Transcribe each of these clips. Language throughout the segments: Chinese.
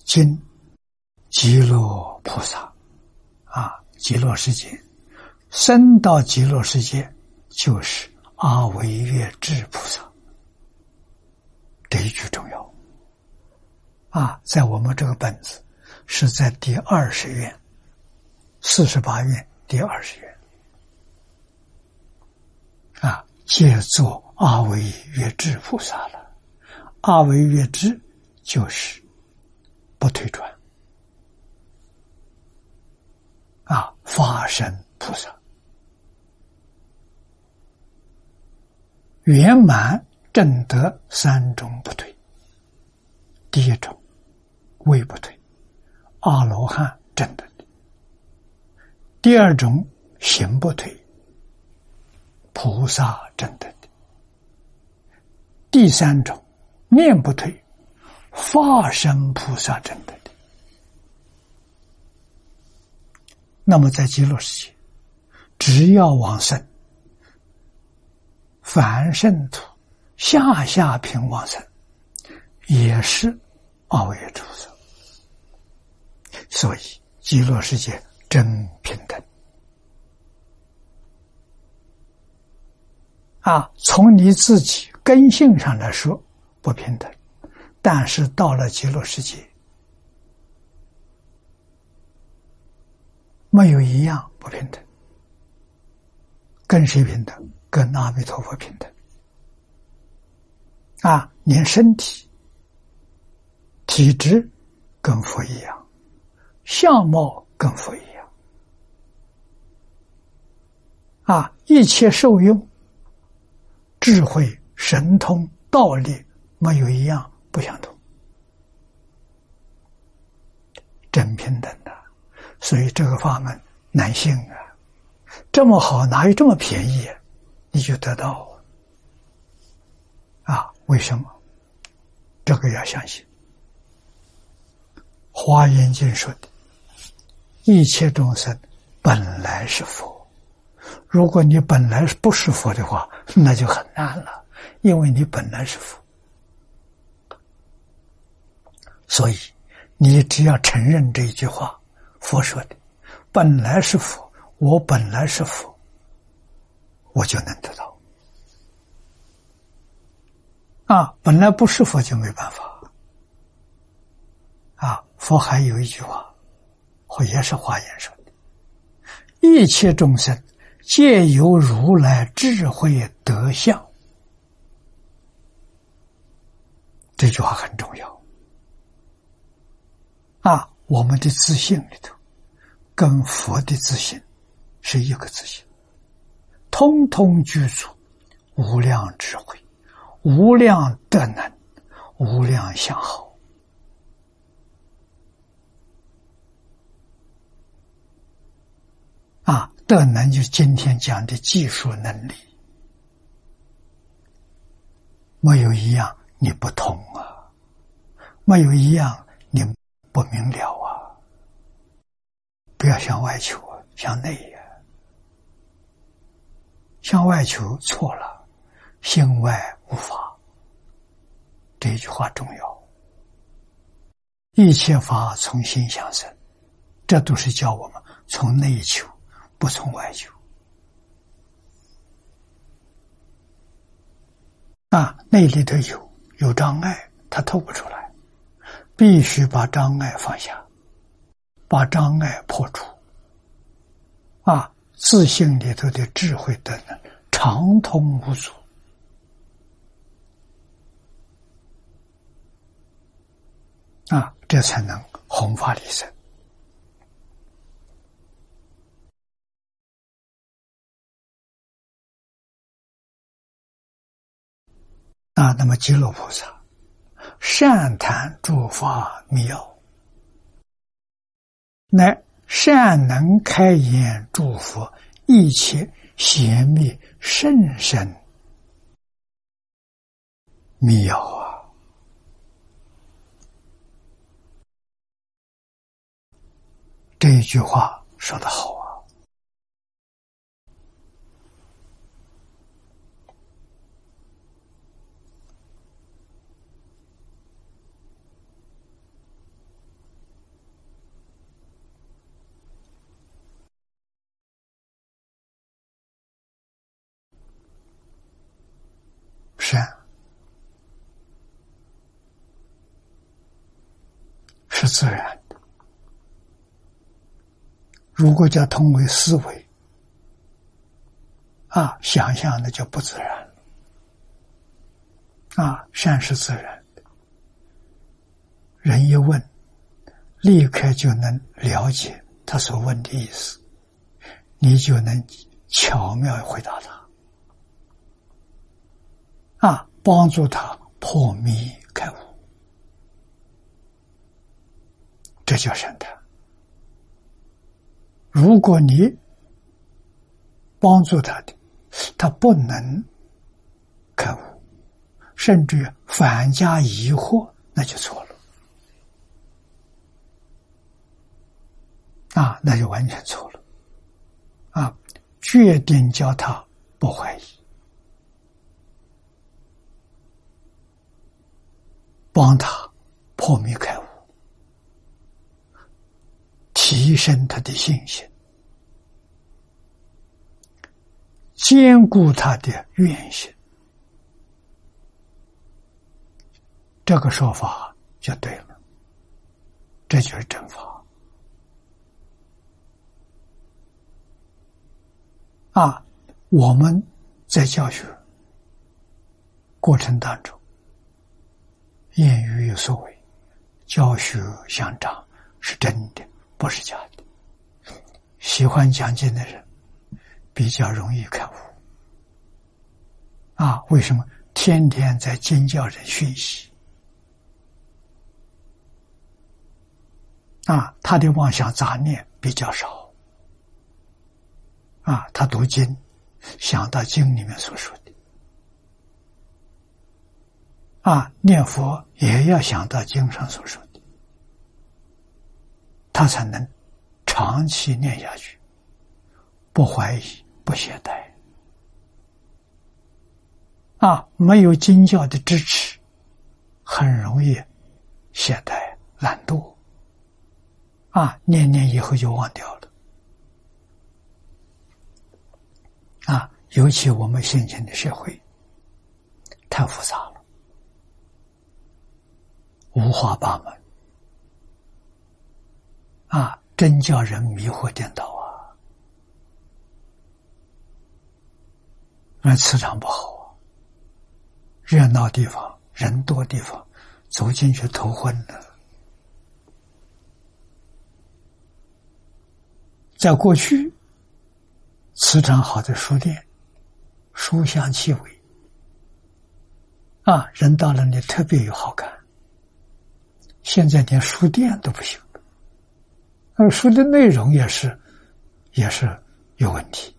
今极乐菩萨极乐世界，生到极乐世界就是阿惟越致菩萨。这一句重要在我们这个本子是在第20愿48愿第20愿借作阿惟越致菩萨了。阿惟越致就是不退转法身菩萨，圆满证得3种不退。第一种位不退，阿罗汉证得的；第二种行不退，菩萨证得的；第三种念不退，法身菩萨证得的。那么在极乐世界，只要往生，凡圣土、下品往生，也是阿惟越致菩萨。所以极乐世界真平等从你自己根性上来说不平等，但是到了极乐世界，没有一样不平等。跟谁平等？跟阿弥陀佛平等连身体体质跟佛一样，相貌跟佛一样一切受用、智慧、神通、道力，没有一样不相同，真平等的。所以这个法门难信这么好，哪有这么便宜你就得到为什么？这个要相信。华严经说的，一切众生本来是佛，如果你本来不是佛的话，那就很难了，因为你本来是佛。所以你只要承认这一句话，佛说的本来是佛，我本来是佛，我就能得到本来不是佛就没办法佛还有一句话，也是华严说的，一切众生皆由如来智慧德相。这句话很重要我们的自信里头跟佛的自信是一个自信，通通具足无量智慧、无量德能、无量相好德能就是今天讲的技术能力，没有一样你不通没有一样你不明了不要向外求向内向外求错了，心外无法。这句话重要。一切法从心想生，这都是教我们从内求，不从外求内里头有障碍，它透不出来，必须把障碍放下，把障碍破除自信里头的智慧德能畅通无阻这才能弘法利生那么极乐菩萨善谈诸法密要，乃善能开言诸佛一切显密甚深密要这一句话说得好自然的。如果叫通为思维，想象的就不自然了。善是自然的，人一问，立刻就能了解他所问的意思，你就能巧妙回答他，帮助他破迷开悟，这叫善谈。如果你帮助他的，他不能开悟，甚至反加疑惑，那就错了。那就完全错了。决定叫他不怀疑，帮他破迷开悟，提升他的信心，坚固他的愿心，这个说法就对了，这就是正法。我们在教学过程当中，言语有所为，教学相长，是真的，不是假的。喜欢讲经的人比较容易开悟。为什么？天天在经教人学习。他的妄想杂念比较少。他读经，想到经里面所说的。念佛也要想到经上所说的，他才能长期念下去，不怀疑，不懈怠。没有经教的支持，很容易懈怠、懒惰。念念以后就忘掉了。尤其我们现今的社会太复杂了，五花八门，真叫人迷惑颠倒那磁场不好热闹地方、人多地方，走进去头昏了。在过去，磁场好的书店，书香气味，人到了你特别有好感。现在连书店都不行了，书的内容也是有问题。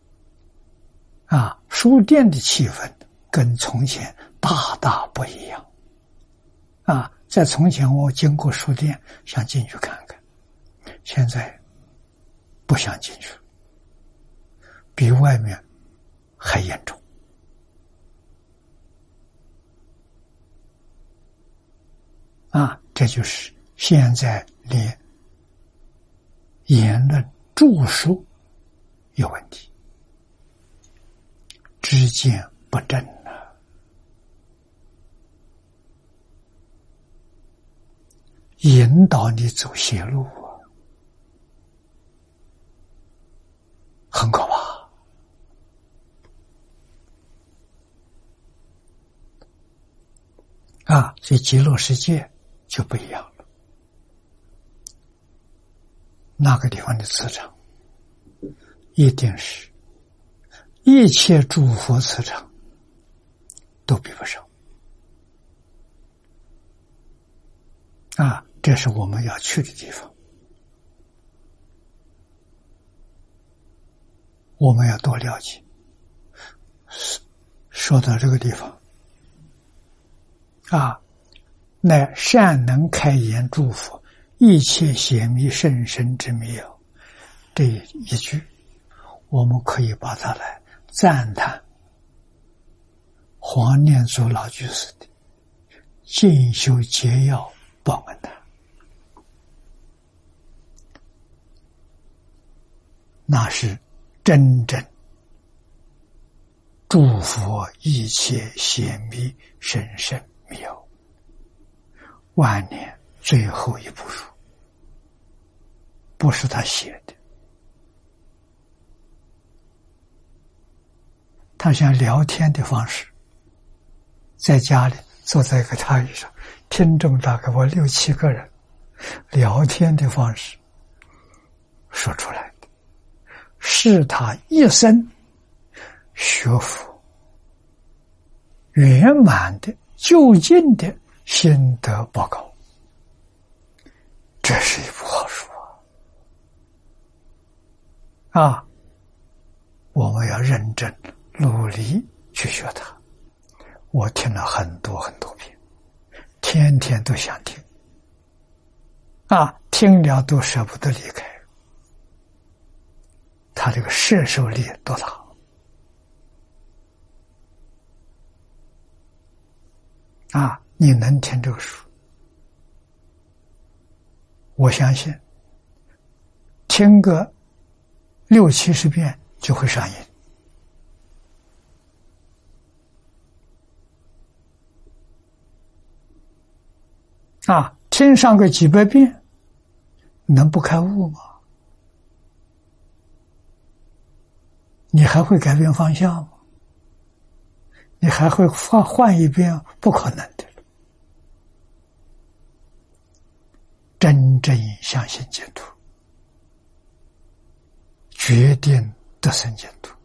书店的气氛跟从前大大不一样。在从前我经过书店想进去看看，现在不想进去，比外面还严重。这就是现在连言论著述有问题，知见不正了，引导你走邪路很可怕。所以极乐世界就不一样了。那个地方的磁场一定是一切诸佛磁场都比不上。这是我们要去的地方。我们要多了解。说到这个地方乃善能开言诸佛，一切显密甚深之妙。这一句我们可以把它来赞叹黄念祖老居士的进修节要报恩谈。那是真正诸佛一切显密甚深妙，万年最后一部书，不是他写的。他像聊天的方式，在家里坐在一个榻椅上，听众大概我6、7个人，聊天的方式说出来的，是他一生学佛圆满的究竟的心得报告。这是一部好书啊！我们要认真努力去学它。我听了很多很多遍，天天都想听听了都舍不得离开。他这个摄受力多大你能听这个书，我相信听个60、70遍就会上瘾听上个几百遍能不开悟吗？你还会改变方向吗？你还会换一遍？不可能的。真正相信净土，决定得生净土。